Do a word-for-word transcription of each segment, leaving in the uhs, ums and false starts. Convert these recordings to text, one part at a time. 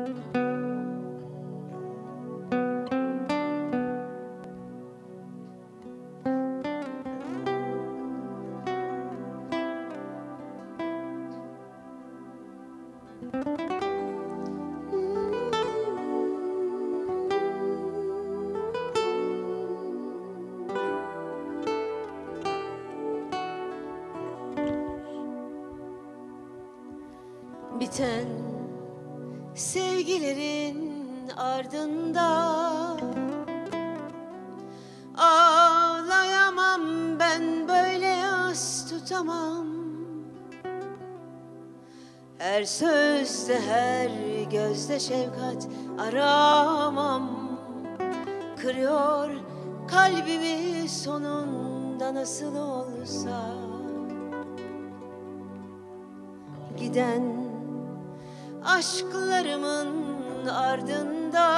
Biten sevgilerin ardında ağlayamam ben, böyle yas tutamam. Her sözde, her gözde şefkat aramam. Kırıyor kalbimi sonunda nasıl olsa. Giden aşklarımın ardında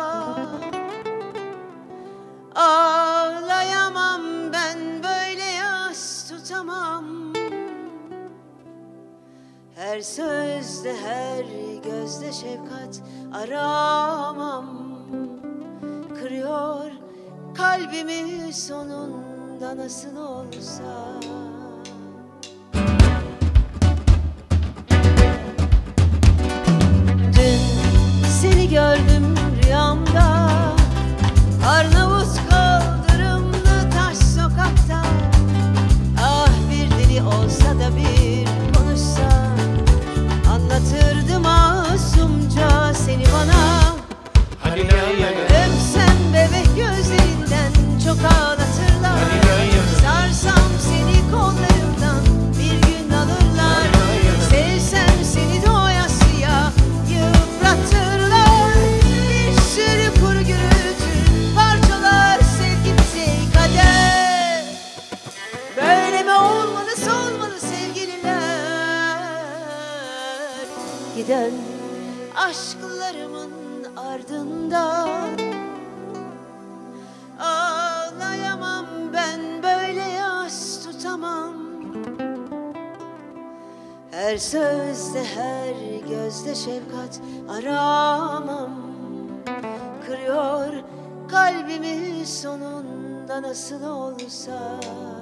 ağlayamam ben, böyle yas tutamam. Her sözde, her gözde şefkat aramam. Kırıyor kalbimi sonunda nasıl olsa. Seni gördüm rüyamda, Arnavut kaldırımlı taş sokakta. Ah, bir dili olsa da bir konuşsa, anlatırdı masumca seni bana. Hadi gel gel. Öpsem bebek gözlerinden çok ağlatırlar. Hadi gel gel. Sarsam seni kollarımdan bir gün alırlar. Sevsem seni doyasıya yıpratırlar. Bir sürü kuru gürültü parçalar sevgimizi kader. Böyle mi olmalı, solmalı sevgililer? Giden aşklarımın ardında ağlayamam ben, böyle yas tutamam. Her sözde, her gözde şefkat aramam. Kırıyor kalbimi sonunda nasıl olsa.